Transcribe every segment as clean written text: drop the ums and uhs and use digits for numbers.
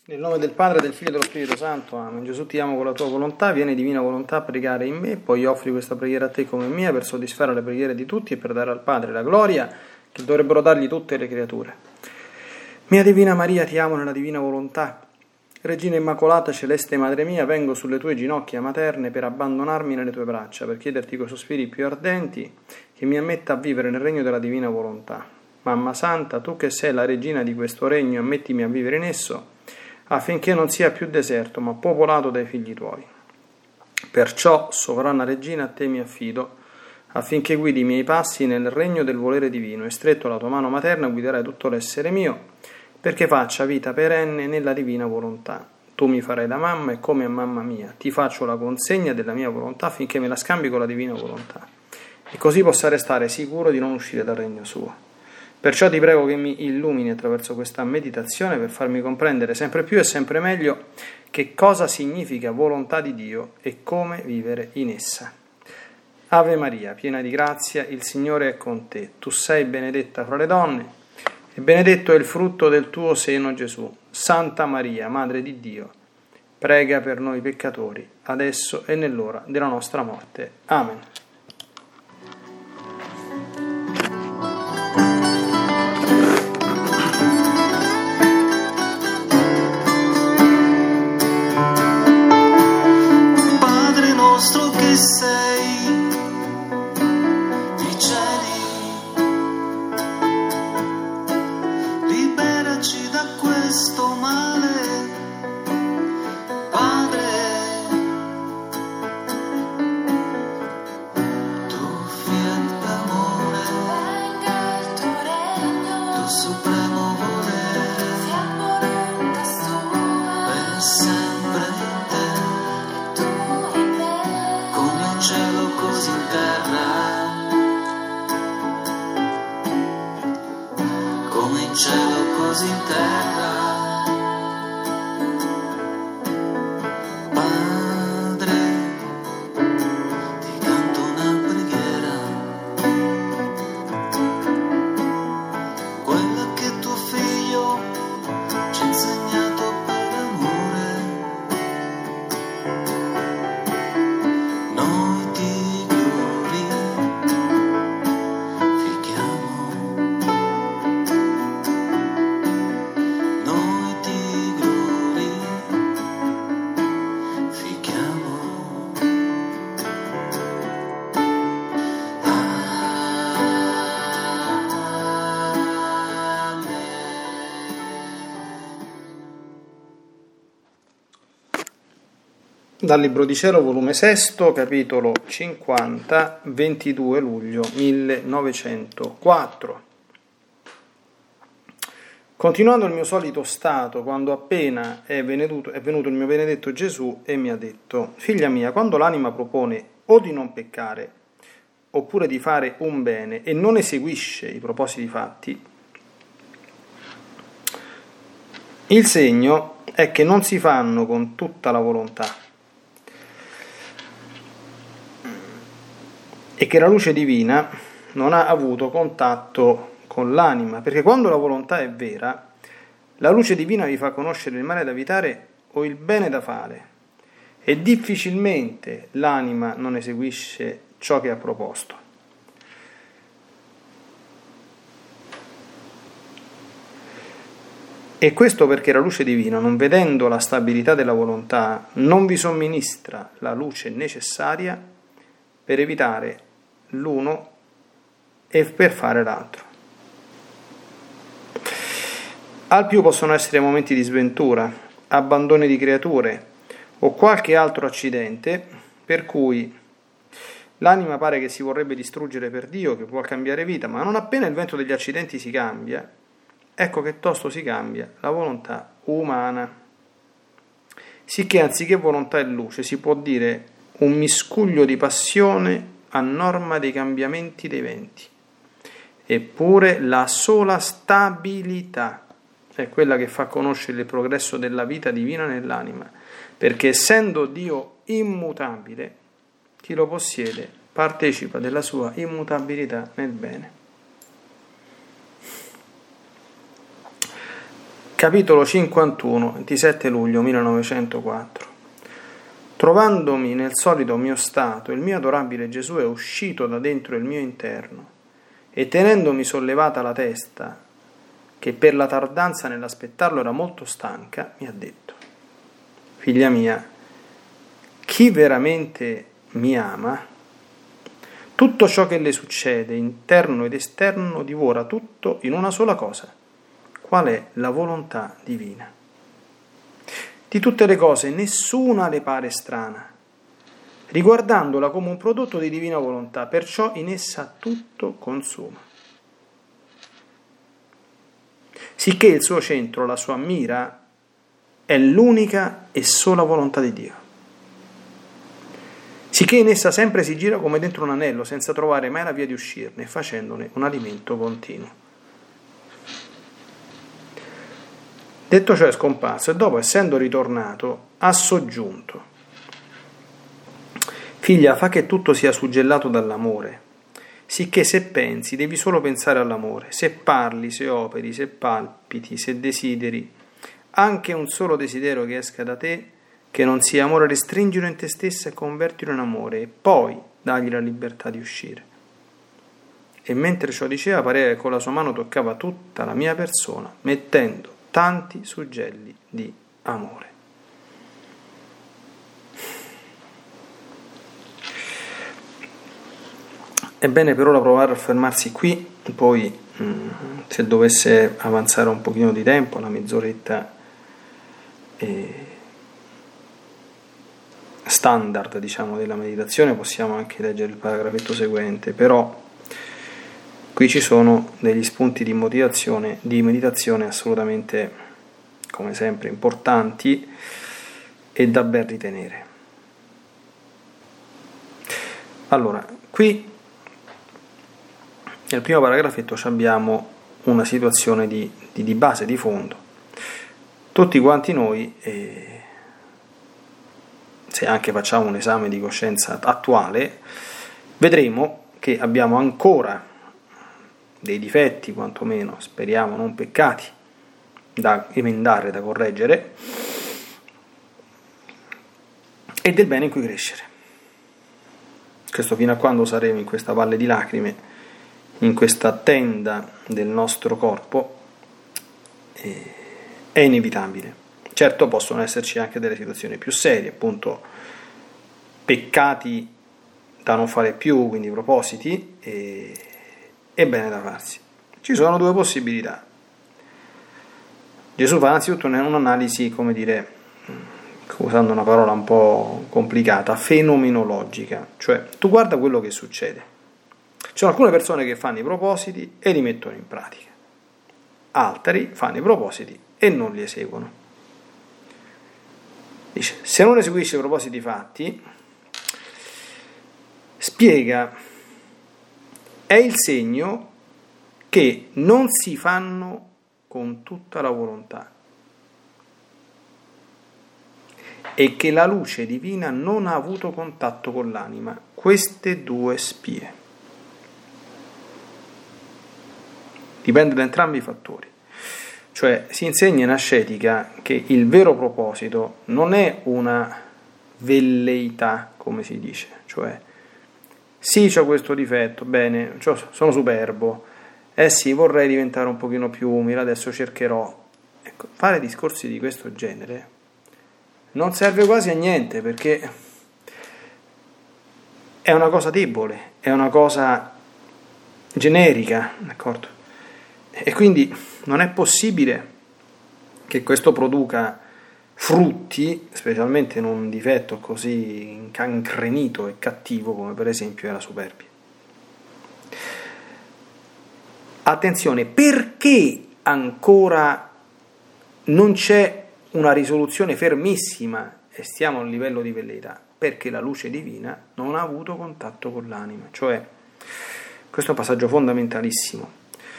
Nel nome del Padre, del Figlio e dello Spirito Santo, amen. Gesù, ti amo con la tua volontà, vieni divina volontà a pregare in me, poi offri questa preghiera a te come mia per soddisfare le preghiere di tutti e per dare al Padre la gloria che dovrebbero dargli tutte le creature. Mia Divina Maria, ti amo nella divina volontà. Regina Immacolata, celeste Madre mia, vengo sulle tue ginocchia materne per abbandonarmi nelle tue braccia, per chiederti coi sospiri più ardenti che mi ammetta a vivere nel regno della divina volontà. Mamma Santa, tu che sei la regina di questo regno, ammettimi a vivere in esso, affinché non sia più deserto, ma popolato dai figli tuoi. Perciò, sovrana regina, a te mi affido, affinché guidi i miei passi nel regno del volere divino, e stretto la tua mano materna guiderai tutto l'essere mio, perché faccia vita perenne nella divina volontà. Tu mi farai da mamma e come a mamma mia ti faccio la consegna della mia volontà affinché me la scambi con la divina volontà, e così possa restare sicuro di non uscire dal regno suo. Perciò ti prego che mi illumini attraverso questa meditazione per farmi comprendere sempre più e sempre meglio che cosa significa volontà di Dio e come vivere in essa. Ave Maria, piena di grazia, il Signore è con te. Tu sei benedetta fra le donne e benedetto è il frutto del tuo seno, Gesù. Santa Maria, Madre di Dio, prega per noi peccatori, adesso e nell'ora della nostra morte. Amen. Sei nei cieli, liberaci da questo male, Padre, tu fiat d'amore, venga il tuo regno, tu supremo volere, fiat voluntas tua, per sempre in te, e tu in me, come in cielo così in terra, come in cielo così in terra. Padre, ti canto una preghiera, quella che tuo figlio ci ha insegnato per amore. Noi ti glorifichiamo, noi ti glorifichiamo. Dal Libro di Cielo, volume 6, capitolo 50, 22 luglio 1904. Continuando il mio solito stato, quando appena è venuto il mio benedetto Gesù e mi ha detto: figlia mia, quando l'anima propone o di non peccare oppure di fare un bene e non eseguisce i propositi fatti, il segno è che non si fanno con tutta la volontà e che la luce divina non ha avuto contatto con l'anima, perché quando la volontà è vera, la luce divina vi fa conoscere il male da evitare o il bene da fare, e difficilmente l'anima non eseguisce ciò che ha proposto. E questo perché la luce divina, non vedendo la stabilità della volontà, non vi somministra la luce necessaria per evitare l'uno e per fare l'altro. Al più possono essere momenti di sventura, abbandoni di creature o qualche altro accidente per cui l'anima pare che si vorrebbe distruggere per Dio, che vuol cambiare vita, ma non appena il vento degli accidenti si cambia, ecco che tosto si cambia la volontà umana. Sicché anziché volontà e luce si può dire un miscuglio di passione a norma dei cambiamenti dei venti. Eppure la sola stabilità è quella che fa conoscere il progresso della vita divina nell'anima, perché essendo Dio immutabile, chi lo possiede partecipa della sua immutabilità nel bene. Capitolo 51, 27 luglio 1904. Trovandomi nel solito mio stato, il mio adorabile Gesù è uscito da dentro il mio interno e tenendomi sollevata la testa, che per la tardanza nell'aspettarlo era molto stanca, mi ha detto: figlia mia, chi veramente mi ama, tutto ciò che le succede, interno ed esterno, divora tutto in una sola cosa. Qual è la volontà divina? Di tutte le cose nessuna le pare strana, riguardandola come un prodotto di divina volontà, perciò in essa tutto consuma. Sicché il suo centro, la sua mira, è l'unica e sola volontà di Dio. Sicché in essa sempre si gira come dentro un anello, senza trovare mai la via di uscirne, facendone un alimento continuo. Detto ciò è scomparso e dopo, essendo ritornato, ha soggiunto: figlia, fa che tutto sia suggellato dall'amore, sicché se pensi devi solo pensare all'amore, se parli, se operi, se palpiti, se desideri, anche un solo desiderio che esca da te, che non sia amore, restringilo in te stessa e convertilo in amore, e poi dagli la libertà di uscire. E mentre ciò diceva, pareva che con la sua mano toccava tutta la mia persona, mettendo tanti suggelli di amore. È bene per ora provare a fermarsi qui, poi se dovesse avanzare un pochino di tempo, una mezz'oretta standard, diciamo, della meditazione, possiamo anche leggere il paragrafetto seguente, però qui ci sono degli spunti di meditazione assolutamente, come sempre, importanti e da ben ritenere. Allora, qui nel primo paragrafetto abbiamo una situazione di base, di fondo. Tutti quanti noi, se anche facciamo un esame di coscienza attuale, vedremo che abbiamo ancora dei difetti, quantomeno speriamo non peccati, da emendare, da correggere, e del bene in cui crescere. Questo fino a quando saremo in questa valle di lacrime, in questa tenda del nostro corpo, è inevitabile. Certo, possono esserci anche delle situazioni più serie, appunto peccati da non fare più, quindi propositi, e bene da farsi. Ci sono due possibilità. Gesù fa innanzitutto un'analisi, come dire, usando una parola un po' complicata, fenomenologica, cioè tu guarda quello che succede. Ci sono alcune persone che fanno i propositi e li mettono in pratica, altri fanno i propositi e non li eseguono. Dice, se non eseguisce i propositi fatti, spiega, è il segno che non si fanno con tutta la volontà e che la luce divina non ha avuto contatto con l'anima. Queste due spie. Dipende da entrambi i fattori. Cioè si insegna in ascetica che il vero proposito non è una velleità, come si dice, cioè sì, c'ho questo difetto, bene, sono superbo, sì, vorrei diventare un pochino più umile, adesso cercherò. Ecco, fare discorsi di questo genere non serve quasi a niente, perché è una cosa debole, è una cosa generica, d'accordo? E quindi non è possibile che questo produca frutti, specialmente in un difetto così incancrenito e cattivo come per esempio è la superbia. Attenzione, perché ancora non c'è una risoluzione fermissima e stiamo a un livello di velleità? Perché la luce divina non ha avuto contatto con l'anima. Cioè, questo è un passaggio fondamentalissimo.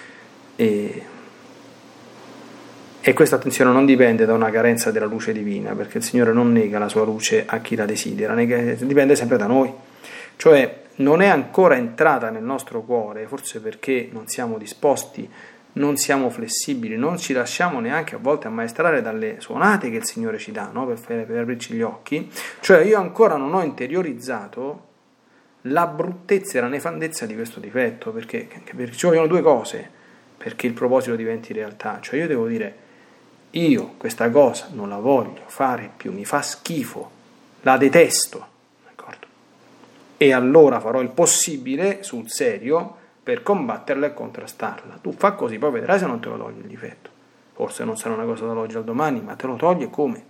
E questa, attenzione, non dipende da una carenza della luce divina, perché il Signore non nega la sua luce a chi la desidera, dipende sempre da noi. Cioè non è ancora entrata nel nostro cuore, forse perché non siamo disposti non siamo flessibili, non ci lasciamo neanche a volte ammaestrare dalle suonate che il Signore ci dà, no? per aprirci gli occhi. Cioè io ancora non ho interiorizzato la bruttezza e la nefandezza di questo difetto, perché ci vogliono due cose perché il proposito diventi realtà. Cioè io devo dire, io questa cosa non la voglio fare più, mi fa schifo, la detesto, d'accordo? E allora farò il possibile sul serio per combatterla e contrastarla. Tu fa così, poi vedrai se non te lo togli il difetto. Forse non sarà una cosa dall'oggi al domani, ma te lo togli e come?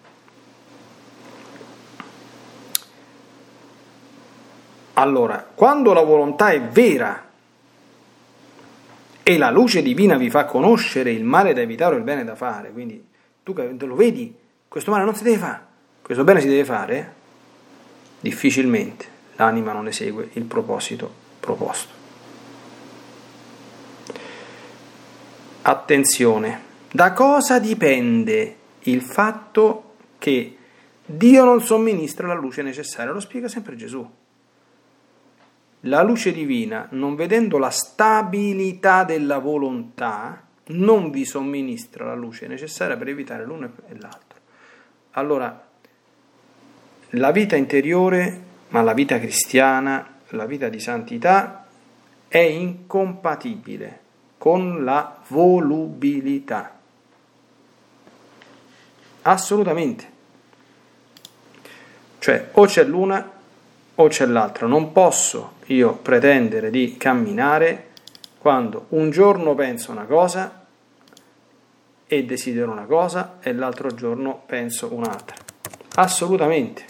Allora, quando la volontà è vera e la luce divina vi fa conoscere il male da evitare o il bene da fare, quindi tu che lo vedi, questo male non si deve fare, questo bene si deve fare, difficilmente l'anima non esegue il proposito proposto. Attenzione, da cosa dipende il fatto che Dio non somministra la luce necessaria? Lo spiega sempre Gesù. La luce divina, non vedendo la stabilità della volontà, non vi somministra la luce necessaria per evitare l'uno e l'altro. Allora, la vita interiore, ma la vita cristiana, la vita di santità, è incompatibile con la volubilità. Assolutamente. Cioè, o c'è l'una o c'è l'altra. Non posso io pretendere di camminare quando un giorno penso una cosa e desidero una cosa e l'altro giorno penso un'altra. Assolutamente.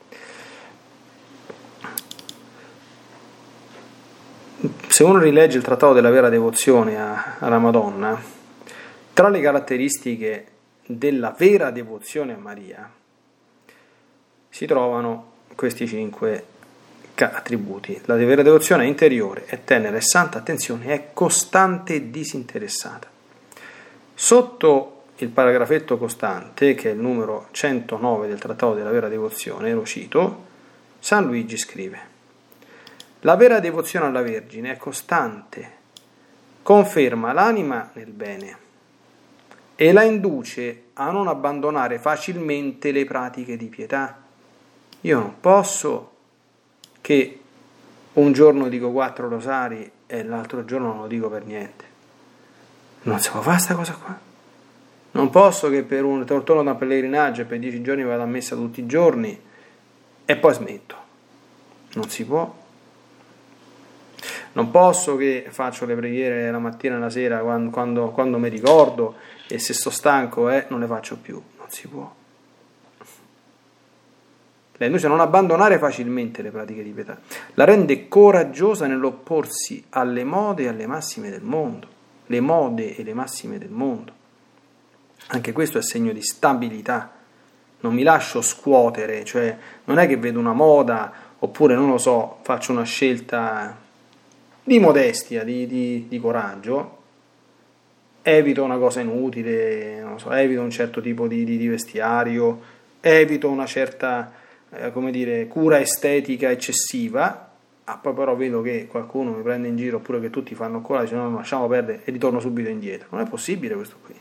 Se uno rilegge il Trattato della vera devozione alla Madonna, tra le caratteristiche della vera devozione a Maria si trovano questi 5 attributi. La vera devozione è interiore, è tenera, è santa, attenzione, è costante e disinteressata. Sotto il paragrafetto costante, che è il numero 109 del Trattato della vera devozione, lo cito, San Luigi scrive: la vera devozione alla Vergine è costante, conferma l'anima nel bene e la induce a non abbandonare facilmente le pratiche di pietà. Io non posso che un giorno dico 4 rosari e l'altro giorno non lo dico per niente. Non si può fare questa cosa qua. Non posso che per un torno da pellegrinaggio e per 10 giorni vado a messa tutti i giorni e poi smetto. Non si può. Non posso che faccio le preghiere la mattina e la sera quando mi ricordo e se sto stanco non le faccio più. Non si può. La induce a non abbandonare facilmente le pratiche di pietà. La rende coraggiosa nell'opporsi alle mode e alle massime del mondo. Le mode e le massime del mondo. Anche questo è segno di stabilità. Non mi lascio scuotere, cioè non è che vedo una moda oppure, non lo so, faccio una scelta di modestia, di coraggio, evito una cosa inutile, non so, evito un certo tipo di vestiario, evito una certa, cura estetica eccessiva, poi però vedo che qualcuno mi prende in giro oppure che tutti fanno cola, dice no, lasciamo perdere e ritorno subito indietro. Non è possibile questo qui.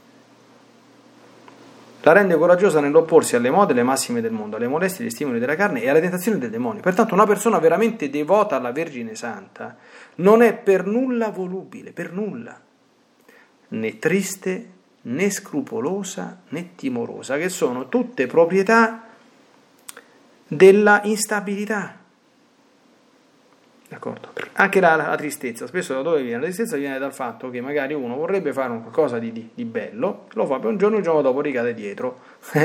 La rende coraggiosa nell'opporsi alle mode e alle massime del mondo, alle molestie, agli stimoli della carne e alle tentazioni del demonio. Pertanto una persona veramente devota alla Vergine Santa non è per nulla volubile, per nulla, né triste, né scrupolosa, né timorosa, che sono tutte proprietà della instabilità. D'accordo? Anche la tristezza, spesso da dove viene? La tristezza viene dal fatto che magari uno vorrebbe fare un qualcosa di bello, lo fa per un giorno, il giorno dopo ricade dietro,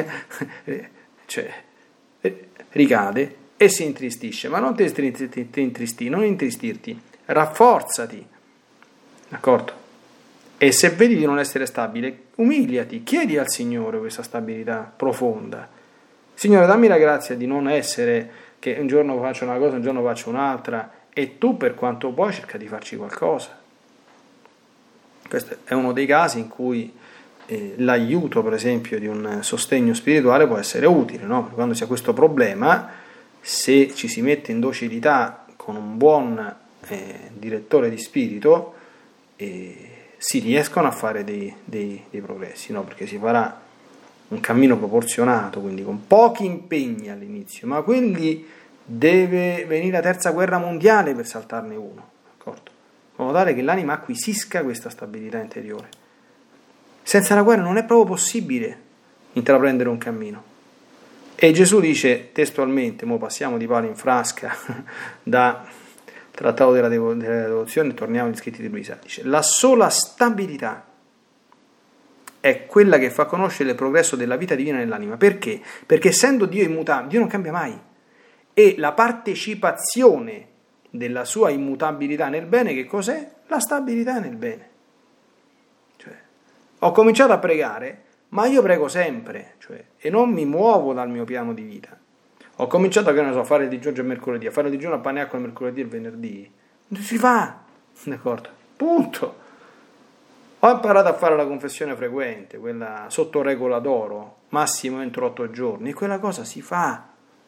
ricade e si intristisce. Ma non non intristirti, rafforzati, d'accordo? E se vedi di non essere stabile, umiliati, chiedi al Signore questa stabilità profonda. Signore, dammi la grazia di non essere che un giorno faccio una cosa, un giorno faccio un'altra, e tu per quanto puoi cerca di farci qualcosa. Questo è uno dei casi in cui l'aiuto, per esempio, di un sostegno spirituale può essere utile, no? Quando si ha questo problema, se ci si mette in docilità con un buon direttore di spirito, si riescono a fare dei progressi, no? Perché si farà un cammino proporzionato, quindi con pochi impegni all'inizio, ma quindi deve venire la terza guerra mondiale per saltarne uno, d'accordo? In modo tale che l'anima acquisisca questa stabilità interiore. Senza la guerra non è proprio possibile intraprendere un cammino. E Gesù dice testualmente, mo passiamo di palo in frasca da Trattato della Devozione, torniamo agli scritti di Luisa, dice: la sola stabilità è quella che fa conoscere il progresso della vita divina nell'anima. Perché? Perché essendo Dio immutabile, Dio non cambia mai, e la partecipazione della sua immutabilità nel bene, che cos'è? La stabilità nel bene. Cioè, ho cominciato a pregare, ma io prego sempre, cioè, e non mi muovo dal mio piano di vita. Ho cominciato, che ne so, a fare il digiuno il mercoledì, a fare il digiuno a pane e acqua il mercoledì e il venerdì. Non si fa, d'accordo? Punto. Ho imparato a fare la confessione frequente, quella sotto regola d'oro, massimo entro 8 giorni, e quella cosa si fa.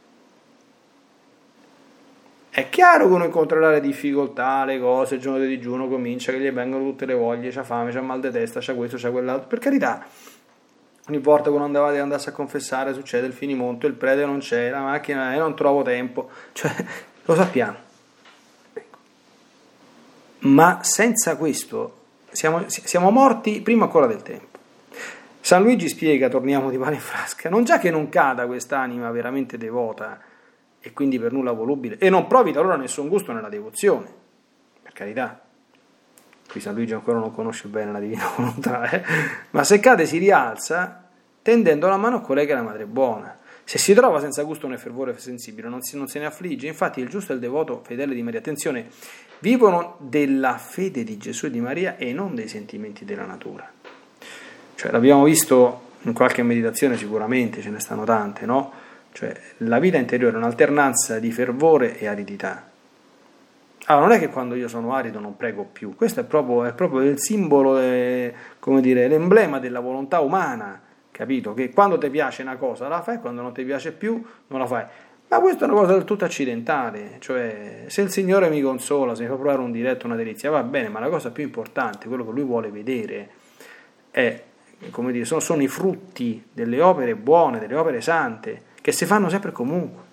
È chiaro che uno incontrerà le difficoltà, le cose, il giorno del digiuno comincia, che gli vengono tutte le voglie, c'ha fame, c'ha mal di testa, c'ha questo, c'ha quell'altro, per carità. Ogni volta che uno andasse a confessare succede il finimondo, il prete non c'è, la macchina non trovo tempo, cioè lo sappiamo. Ecco. Ma senza questo siamo morti prima ancora del tempo. San Luigi spiega, torniamo di pane in frasca, non già che non cada quest'anima veramente devota e quindi per nulla volubile e non provi talora nessun gusto nella devozione, per carità. Qui San Luigi ancora non conosce bene la divina volontà, ma se cade si rialza tendendo la mano a colei che è la madre buona. Se si trova senza gusto né fervore sensibile non se ne affligge. Infatti il giusto e il devoto fedele di Maria, attenzione, vivono della fede di Gesù e di Maria e non dei sentimenti della natura. Cioè l'abbiamo visto in qualche meditazione, sicuramente ce ne stanno tante, no? Cioè la vita interiore è un'alternanza di fervore e aridità. Allora, non è che quando io sono arido non prego più, questo è proprio il simbolo, come dire, l'emblema della volontà umana, capito? Che quando ti piace una cosa la fai, quando non ti piace più non la fai. Ma questa è una cosa del tutto accidentale, cioè se il Signore mi consola, se mi fa provare un diletto, una delizia, va bene, ma la cosa più importante, quello che Lui vuole vedere, è, come dire, sono i frutti delle opere buone, delle opere sante, che si fanno sempre e comunque.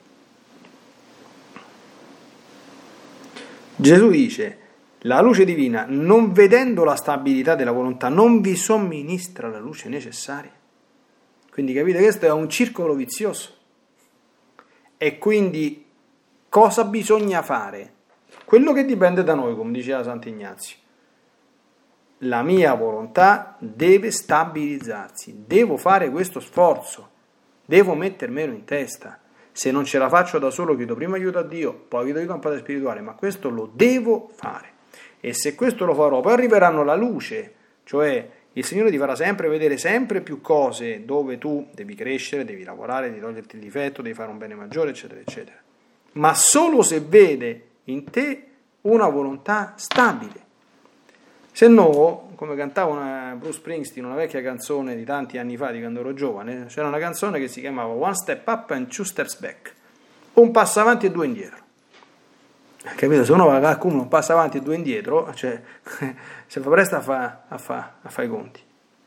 Gesù dice, la luce divina, non vedendo la stabilità della volontà, non vi somministra la luce necessaria. Quindi capite, questo è un circolo vizioso. E quindi cosa bisogna fare? Quello che dipende da noi, come diceva Sant'Ignazio. La mia volontà deve stabilizzarsi, devo fare questo sforzo, devo mettermelo in testa. Se non ce la faccio da solo, chiedo prima aiuto a Dio, poi chiedo aiuto a un padre spirituale, ma questo lo devo fare. E se questo lo farò, poi arriveranno la luce, cioè il Signore ti farà sempre vedere sempre più cose dove tu devi crescere, devi lavorare, devi toglierti il difetto, devi fare un bene maggiore, eccetera, eccetera. Ma solo se vede in te una volontà stabile. Se no, come cantava Bruce Springsteen, una vecchia canzone di tanti anni fa, di quando ero giovane, c'era una canzone che si chiamava One Step Up and Two Steps Back, un passo avanti e 2 indietro. Capito? Se uno va come un passo avanti e 2 indietro, cioè, se fa presto a fare i conti.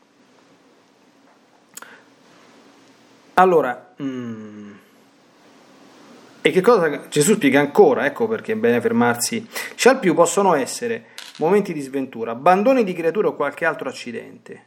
Allora, e che cosa Gesù spiega ancora, ecco perché è bene fermarsi. Al più possono essere momenti di sventura, abbandoni di creature o qualche altro accidente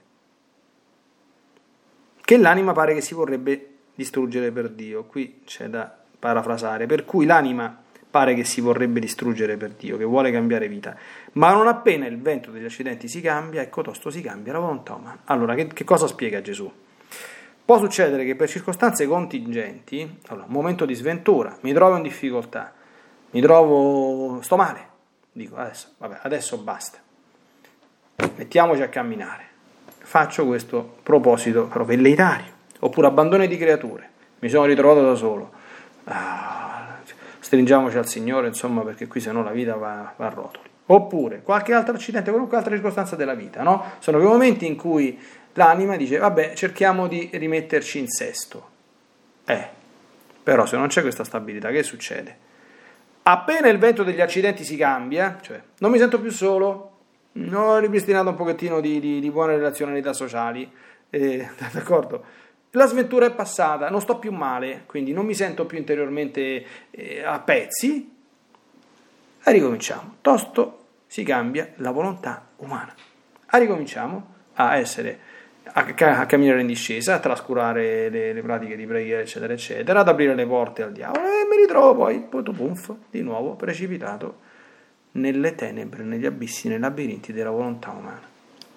che l'anima pare che si vorrebbe distruggere per Dio. Qui c'è da parafrasare, per cui l'anima pare che si vorrebbe distruggere per Dio, che vuole cambiare vita, ma non appena il vento degli accidenti si cambia, ecco tosto si cambia la volontà umana. Allora, che cosa spiega Gesù? Può succedere che per circostanze contingenti, allora, momento di sventura, mi trovo in difficoltà, sto male, dico adesso basta, mettiamoci a camminare, faccio questo proposito però velleitario, oppure abbandono di creature, mi sono ritrovato da solo, stringiamoci al Signore, insomma, perché qui sennò la vita va a rotoli, oppure qualche altro accidente, qualunque altra circostanza della vita, no? Sono quei momenti in cui l'anima dice, vabbè, cerchiamo di rimetterci in sesto, però se non c'è questa stabilità, che succede? Appena il vento degli accidenti si cambia, cioè non mi sento più solo, ho ripristinato un pochettino di buone relazionalità sociali, d'accordo? La sventura è passata, non sto più male, quindi non mi sento più interiormente a pezzi, e ricominciamo. Tosto si cambia la volontà umana. E ricominciamo a essere, a camminare in discesa, a trascurare le pratiche di preghiera, eccetera, eccetera, ad aprire le porte al diavolo, e mi ritrovo poi, di nuovo precipitato nelle tenebre, negli abissi, nei labirinti della volontà umana.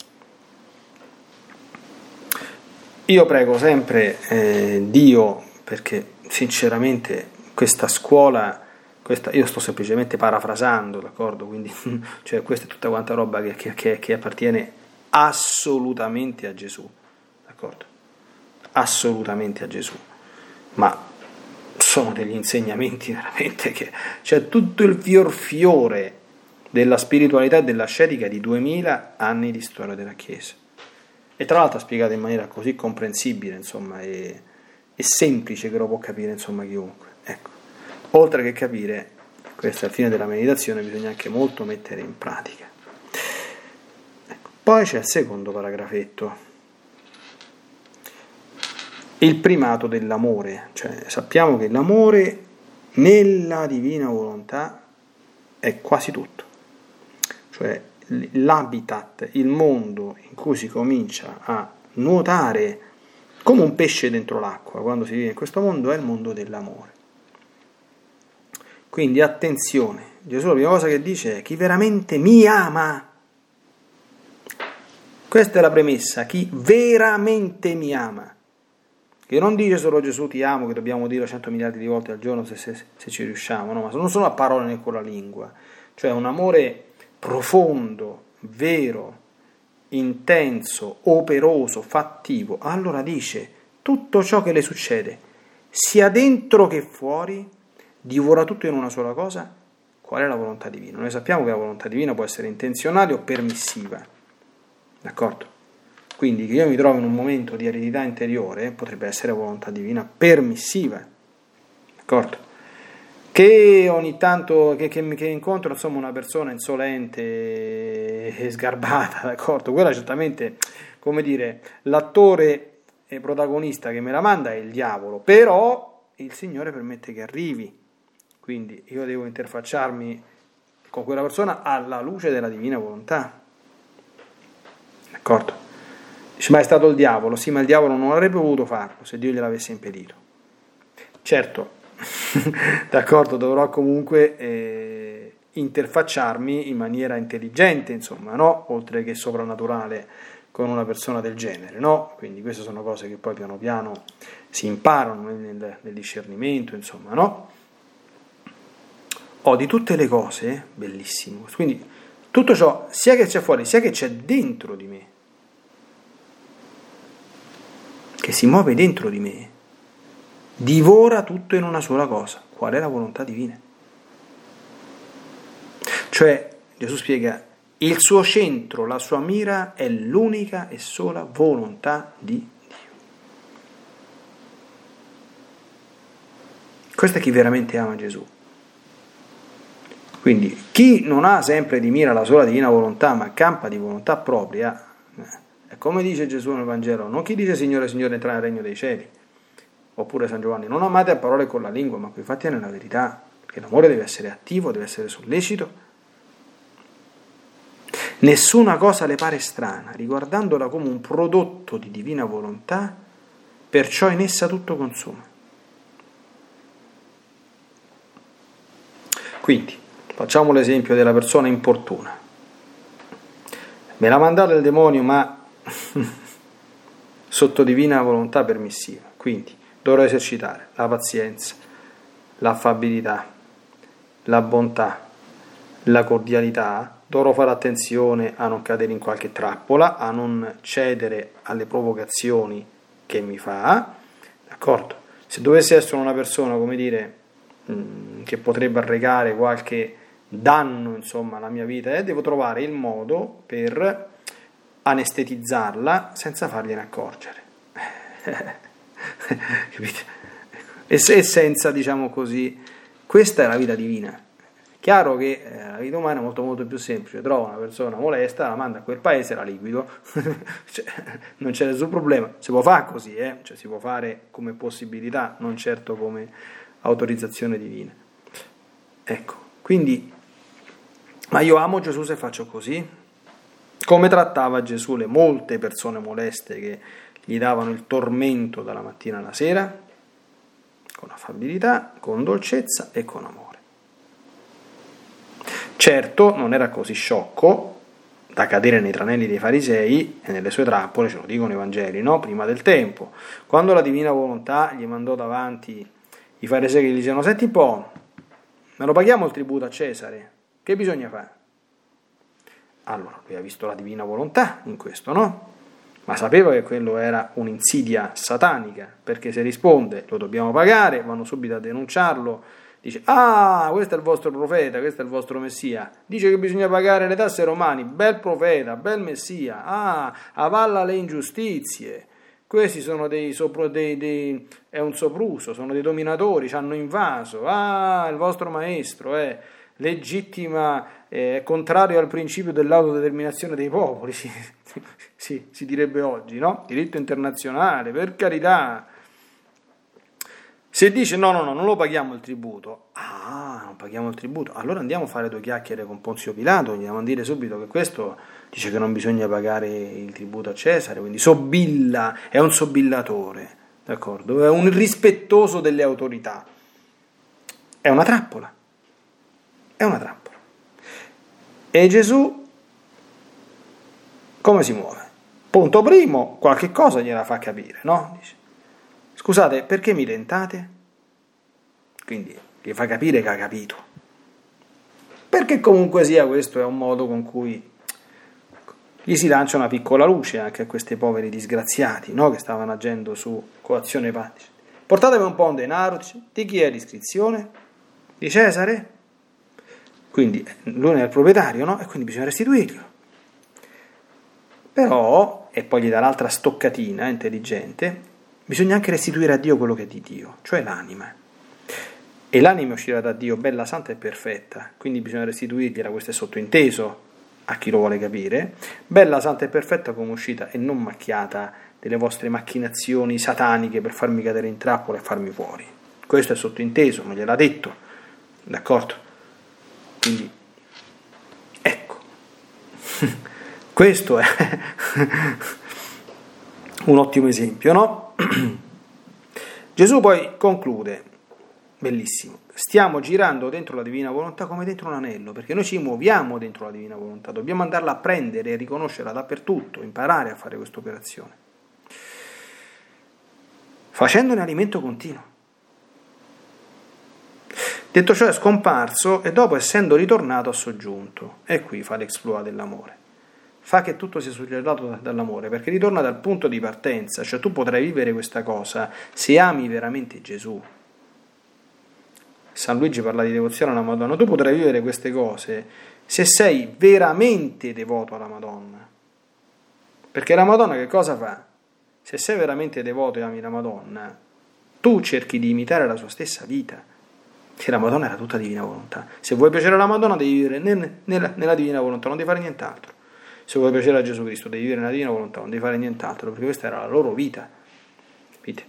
Io prego sempre Dio, perché sinceramente questa scuola, io sto semplicemente parafrasando, d'accordo? Quindi, cioè, questa è tutta quanta roba che appartiene assolutamente a Gesù, d'accordo? Assolutamente a Gesù, ma sono degli insegnamenti veramente che c'è tutto il fiore della spiritualità e dell'ascetica di 2000 anni di storia della Chiesa. E tra l'altro spiegata in maniera così comprensibile, insomma, e semplice che lo può capire, insomma, chiunque. Ecco. Oltre che capire, questa è la fine della meditazione, bisogna anche molto mettere in pratica. Ecco. Poi c'è il secondo paragrafetto, il primato dell'amore, cioè sappiamo che l'amore nella divina volontà è quasi tutto, cioè l'habitat, il mondo in cui si comincia a nuotare come un pesce dentro l'acqua quando si vive in questo mondo è il mondo dell'amore. Quindi attenzione, Gesù la prima cosa che dice è: chi veramente mi ama. Questa è la premessa, chi veramente mi ama, che non dice solo Gesù ti amo, che dobbiamo dirlo 100 miliardi di volte al giorno se ci riusciamo, no? Ma non sono a parole né con la lingua, cioè un amore profondo, vero, intenso, operoso, fattivo. Allora dice: tutto ciò che le succede, sia dentro che fuori, divora tutto in una sola cosa. Qual è la volontà divina? Noi sappiamo che la volontà divina può essere intenzionale o permissiva, d'accordo? Quindi che io mi trovo in un momento di aridità interiore potrebbe essere volontà divina permissiva, d'accordo? Che ogni tanto che incontro, insomma, una persona insolente e sgarbata, d'accordo? Quella certamente, come dire, l'attore e protagonista che me la manda è il diavolo, però il Signore permette che arrivi, quindi io devo interfacciarmi con quella persona alla luce della divina volontà, d'accordo? Dice: ma è stato il diavolo? Sì, ma il diavolo non avrebbe voluto farlo se Dio gliel'avesse impedito. Certo, d'accordo, dovrò comunque interfacciarmi in maniera intelligente, insomma, no? Oltre che soprannaturale con una persona del genere, no? Quindi queste sono cose che poi piano piano si imparano nel discernimento, insomma, no? Di tutte le cose, bellissimo, quindi tutto ciò, sia che c'è fuori, sia che c'è dentro di me, che si muove dentro di me, divora tutto in una sola cosa. Qual è la volontà divina? Cioè, Gesù spiega, il suo centro, la sua mira è l'unica e sola volontà di Dio. Questo è chi veramente ama Gesù. Quindi, chi non ha sempre di mira la sola divina volontà, ma campa di volontà propria, è come dice Gesù nel Vangelo: non chi dice Signore, Signore entra nel regno dei cieli. Oppure San Giovanni: non amate a parole con la lingua, ma coi fatti è nella verità, perché l'amore deve essere attivo, deve essere sollecito. Nessuna cosa le pare strana, riguardandola come un prodotto di divina volontà, perciò in essa tutto consuma. Quindi, facciamo l'esempio della persona importuna. Me l'ha mandata il demonio, ma sotto divina volontà permissiva. Quindi dovrò esercitare la pazienza, l'affabilità, la bontà, la cordialità. Dovrò fare attenzione a non cadere in qualche trappola, a non cedere alle provocazioni che mi fa, d'accordo? Se dovesse essere una persona, come dire, che potrebbe arrecare qualche danno, insomma, alla mia vita, devo trovare il modo per anestetizzarla senza fargliene accorgere. Capite? E senza, diciamo così, questa è la vita divina, Chiaro che la vita umana è molto molto più semplice, trovo una persona molesta, la mando a quel paese, la liquido, cioè, non c'è nessun problema, si può fare così, cioè, si può fare come possibilità, non certo come autorizzazione divina. Ecco, quindi, ma io amo Gesù se faccio così? Come trattava Gesù le molte persone moleste che gli davano il tormento dalla mattina alla sera? Con affabilità, con dolcezza e con amore. Certo, non era così sciocco da cadere nei tranelli dei farisei e nelle sue trappole, ce lo dicono i Vangeli, no? Prima del tempo. Quando la divina volontà gli mandò davanti i farisei che gli dicevano: senti un po', me lo paghiamo il tributo a Cesare? Che bisogna fare? Allora, lui ha visto la divina volontà in questo, no? Ma sapeva che quello era un'insidia satanica, perché se risponde lo dobbiamo pagare, vanno subito a denunciarlo, dice: ah, questo è il vostro profeta, questo è il vostro messia, dice che bisogna pagare le tasse ai romani, bel profeta, bel messia, avalla le ingiustizie, questi sono è un sopruso, sono dei dominatori, ci hanno invaso, il vostro maestro è legittima, contrario al principio dell'autodeterminazione dei popoli, si direbbe oggi, no? Diritto internazionale, per carità. Se dice no, non lo paghiamo il tributo, non paghiamo il tributo, allora andiamo a fare due chiacchiere con Ponzio Pilato, gli andiamo a dire subito che questo dice che non bisogna pagare il tributo a Cesare, quindi sobilla, è un sobillatore, d'accordo? È un irrispettoso delle autorità, è una trappola. È una trappola. E Gesù come si muove? Punto primo, qualche cosa gliela fa capire, no? Dice: scusate, perché mi tentate? Quindi gli fa capire che ha capito. Perché comunque sia, questo è un modo con cui gli si lancia una piccola luce anche a questi poveri disgraziati, no? Che stavano agendo su coazione patria. Portatemi un po' un denaro. Di chi è l'iscrizione? Di Cesare? Quindi lui è il proprietario, no? E quindi bisogna restituirlo. Però, e poi gli dà l'altra stoccatina intelligente, bisogna anche restituire a Dio quello che è di Dio, cioè l'anima. E l'anima uscirà da Dio bella, santa e perfetta, quindi bisogna restituirgliela, questo è sottointeso a chi lo vuole capire, bella, santa e perfetta come uscita e non macchiata delle vostre macchinazioni sataniche per farmi cadere in trappola e farmi fuori. Questo è sottointeso, non gliel'ha detto, d'accordo? Quindi, ecco, questo è un ottimo esempio, no? Gesù poi conclude, bellissimo: stiamo girando dentro la divina volontà come dentro un anello, perché noi ci muoviamo dentro la divina volontà, dobbiamo andarla a prendere e riconoscerla dappertutto, imparare a fare questa operazione, facendone alimento continuo. Detto ciò è scomparso e dopo, essendo ritornato, ha soggiunto. E qui fa l'exploit dell'amore. Fa che tutto sia suggellato dall'amore, perché ritorna dal punto di partenza, cioè tu potrai vivere questa cosa se ami veramente Gesù. San Luigi parla di devozione alla Madonna, tu potrai vivere queste cose se sei veramente devoto alla Madonna. Perché la Madonna che cosa fa? Se sei veramente devoto e ami la Madonna, tu cerchi di imitare la sua stessa vita. Che la Madonna era tutta divina volontà. Se vuoi piacere alla Madonna devi vivere nella divina volontà, non devi fare nient'altro. Se vuoi piacere a Gesù Cristo devi vivere nella divina volontà, non devi fare nient'altro, perché questa era la loro vita. Capite?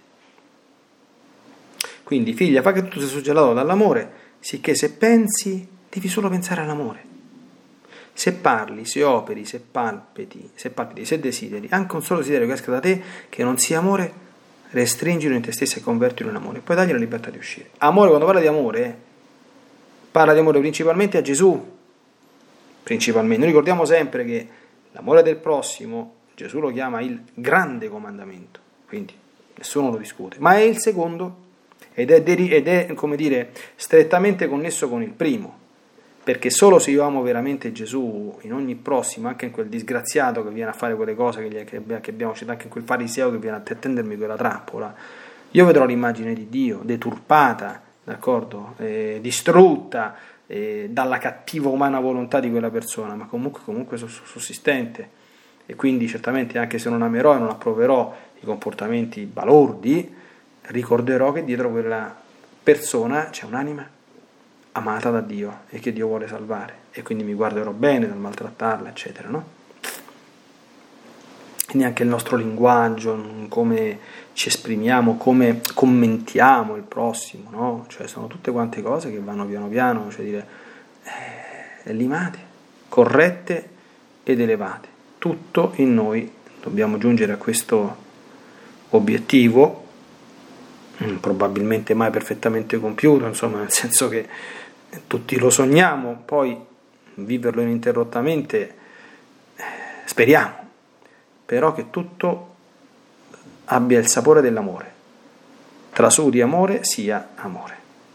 Quindi, figlia, fa che tutto sia suggellato dall'amore, sicché se pensi devi solo pensare all'amore. Se parli, se operi, se palpiti, se desideri, anche un solo desiderio che esca da te, che non sia amore, restringilo in te stesso e convertilo in amore, poi dagli la libertà di uscire. Amore, quando parla di amore principalmente a Gesù, principalmente. Noi ricordiamo sempre che l'amore del prossimo Gesù lo chiama il grande comandamento, quindi nessuno lo discute, ma è il secondo ed è come dire strettamente connesso con il primo, perché solo se io amo veramente Gesù in ogni prossimo, anche in quel disgraziato che viene a fare quelle cose che abbiamo citato, anche in quel fariseo che viene a tendermi quella trappola, io vedrò l'immagine di Dio deturpata, d'accordo? Distrutta dalla cattiva umana volontà di quella persona, ma comunque sussistente. E quindi certamente, anche se non amerò e non approverò i comportamenti balordi, ricorderò che dietro quella persona c'è un'anima amata da Dio e che Dio vuole salvare, e quindi mi guarderò bene dal maltrattarla, eccetera, no? Quindi anche il nostro linguaggio, come ci esprimiamo, come commentiamo il prossimo, no? Cioè sono tutte quante cose che vanno piano piano, cioè dire, limate, corrette ed elevate. Tutto in noi dobbiamo giungere a questo obiettivo, probabilmente mai perfettamente compiuto, insomma, nel senso che tutti lo sogniamo, poi viverlo ininterrottamente speriamo, però che tutto abbia il sapore dell'amore, trasudi amore sia amore.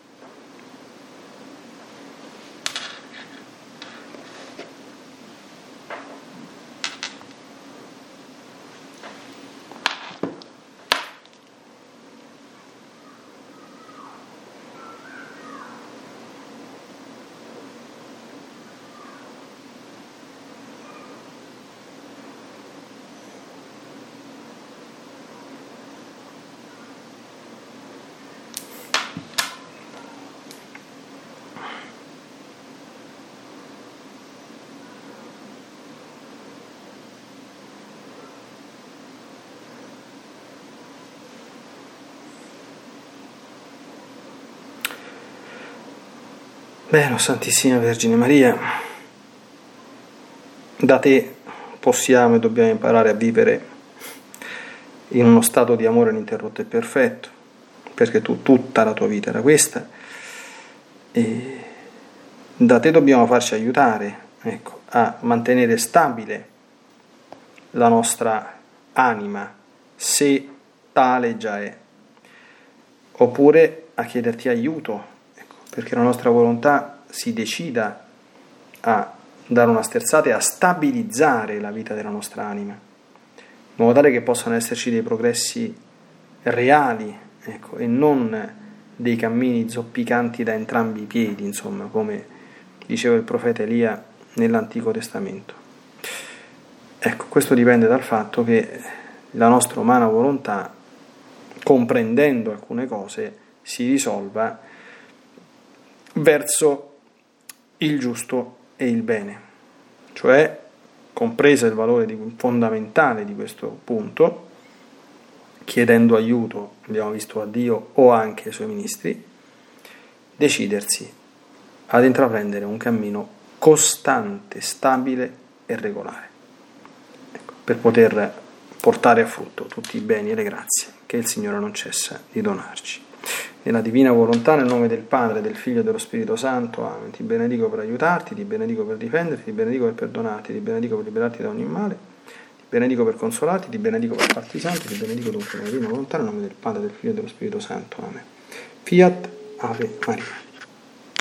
Bene, Santissima Vergine Maria, da te possiamo e dobbiamo imparare a vivere in uno stato di amore ininterrotto e perfetto, perché tu tutta la tua vita era questa, e da te dobbiamo farci aiutare, ecco, a mantenere stabile la nostra anima, se tale già è, oppure a chiederti aiuto, perché la nostra volontà si decida a dare una sterzata e a stabilizzare la vita della nostra anima, in modo tale che possano esserci dei progressi reali, ecco, e non dei cammini zoppicanti da entrambi i piedi, insomma, come diceva il profeta Elia nell'Antico Testamento. Ecco, questo dipende dal fatto che la nostra umana volontà, comprendendo alcune cose, si risolva verso il giusto e il bene, cioè, compreso il valore fondamentale di questo punto, chiedendo aiuto, abbiamo visto, a Dio o anche ai suoi ministri, decidersi ad intraprendere un cammino costante, stabile e regolare, ecco, per poter portare a frutto tutti i beni e le grazie che il Signore non cessa di donarci. Nella divina volontà, nel nome del Padre, del Figlio e dello Spirito Santo, amen. Ti benedico per aiutarti, ti benedico per difenderti, ti benedico per perdonarti, ti benedico per liberarti da ogni male, ti benedico per consolarti, ti benedico per farti santi, ti benedico dunque nella divina volontà, nel nome del Padre, del Figlio e dello Spirito Santo, amen. Fiat Ave Maria.